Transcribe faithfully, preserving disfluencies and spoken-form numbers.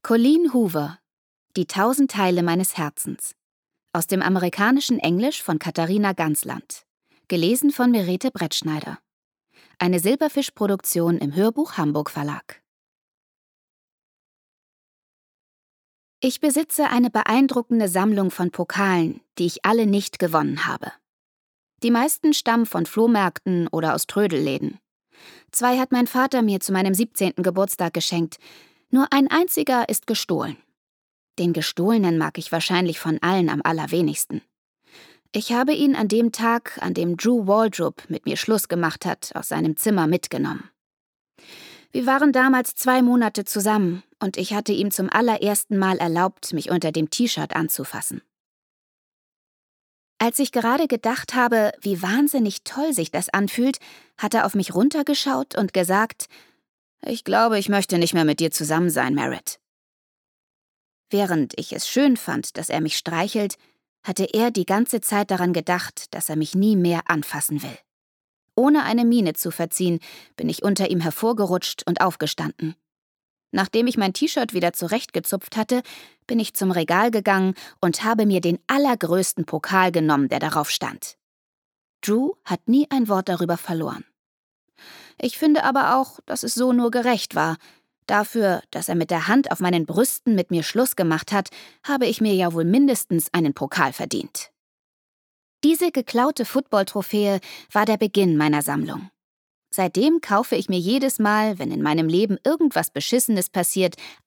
Colleen Hoover, Die tausend Teile meines Herzens. Aus dem amerikanischen Englisch von Katharina Gansland. Gelesen von Merete Brettschneider. Eine Silberfisch-Produktion im Hörbuch Hamburg Verlag. Ich besitze eine beeindruckende Sammlung von Pokalen, die ich alle nicht gewonnen habe. Die meisten stammen von Flohmärkten oder aus Trödelläden. Zwei hat mein Vater mir zu meinem siebzehnten Geburtstag geschenkt. Nur ein einziger ist gestohlen. Den gestohlenen mag ich wahrscheinlich von allen am allerwenigsten. Ich habe ihn an dem Tag, an dem Drew Waldrop mit mir Schluss gemacht hat, aus seinem Zimmer mitgenommen. Wir waren damals zwei Monate zusammen und ich hatte ihm zum allerersten Mal erlaubt, mich unter dem T-Shirt anzufassen. Als ich gerade gedacht habe, wie wahnsinnig toll sich das anfühlt, hat er auf mich runtergeschaut und gesagt: »Ich glaube, ich möchte nicht mehr mit dir zusammen sein, Merritt.« Während ich es schön fand, dass er mich streichelt, hatte er die ganze Zeit daran gedacht, dass er mich nie mehr anfassen will. Ohne eine Miene zu verziehen, bin ich unter ihm hervorgerutscht und aufgestanden. Nachdem ich mein T-Shirt wieder zurechtgezupft hatte, bin ich zum Regal gegangen und habe mir den allergrößten Pokal genommen, der darauf stand. Drew hat nie ein Wort darüber verloren. Ich finde aber auch, dass es so nur gerecht war. Dafür, dass er mit der Hand auf meinen Brüsten mit mir Schluss gemacht hat, habe ich mir ja wohl mindestens einen Pokal verdient. Diese geklaute Football-Trophäe war der Beginn meiner Sammlung. Seitdem kaufe ich mir jedes Mal, wenn in meinem Leben irgendwas Beschissenes passiert,